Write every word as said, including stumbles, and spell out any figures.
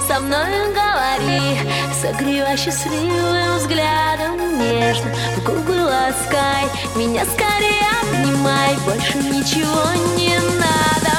со мною говори, согревай счастливым взглядом нежно, в губы ласкай, меня скорее обнимай, больше ничего не надо.